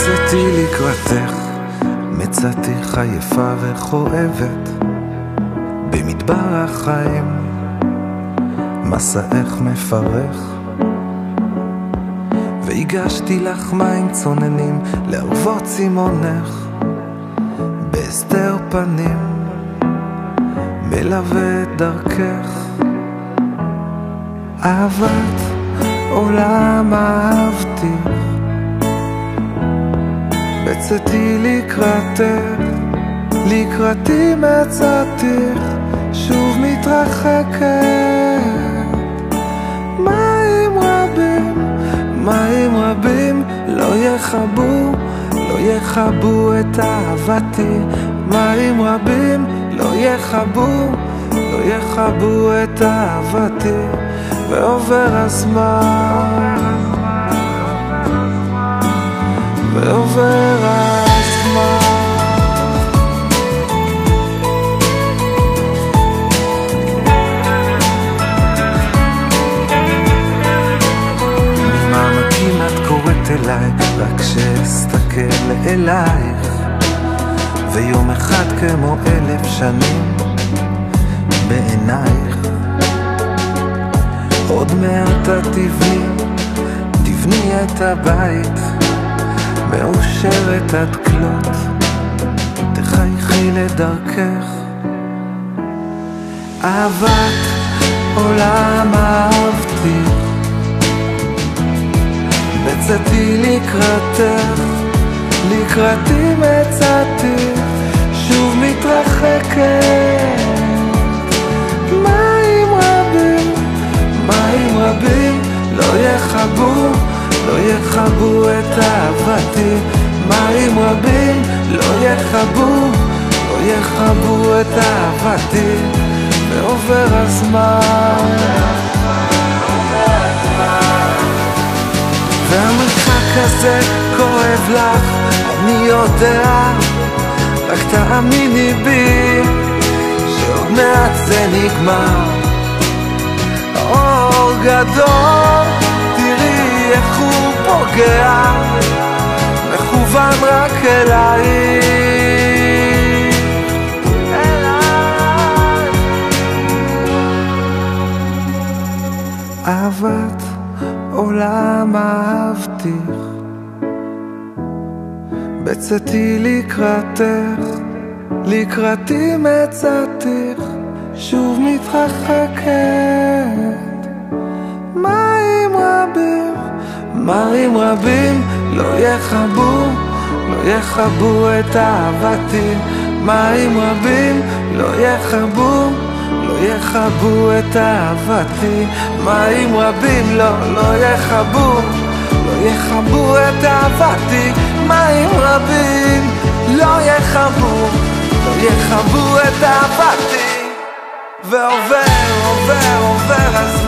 בצאתי לקראתך, מצאתך עייפה וכואבת במדבר החיים, מסעך מפרך, והגשתי לך מים צוננים לערבות צימונך, בהסתר פנים מלווה את דרכך. אהבת עולם אהבתיך, בצאתי לקראתך, לקראתי מצאתיך, שוב מתרחקת. מים רבים לא יכבו, לא יכבו את אהבתי. מים רבים לא יכבו, לא יכבו את אהבתי. ועובר הזמן, ועובר הזמן. ממעמקים את קוראת אליי, רק שאסתכל אלייך, ויום אחד כמו 1000 שנים בעינייך. עוד מעט את תבני את הבית, מאושרת עד כלות, תחייכי לדרכך. אהבת עולם אהבתיך, בצאתי לקראתך, לקראתי מצאתיך, שוב מתרחקת. מים רבים לא יכבו, לא יכבו את אהבתי. מים רבים לא יכבו, לא יכבו את אהבתי. ועובר הזמן, והמרחק הזה כואב לך, אני יודע, רק תאמיני בי שעוד מעט זה נגמר. אור גדול, תראי איך הוא פוגע, מכוון רק אליי, אליי. אהבת עולם אהבתיך, בצאתי לקראתך, לקראתי מצאתיך, שוב מתרחקת. מים רבים לא יכבו, לא יכבו את אהבתי. מים רבים לא יכבו, לא יכבו את אהבתי. מים רבים לא יכבו, לא יכבו את אהבתי. מים רבים לא יכבו, לא יכבו את אהבתי. ועובר הזמן.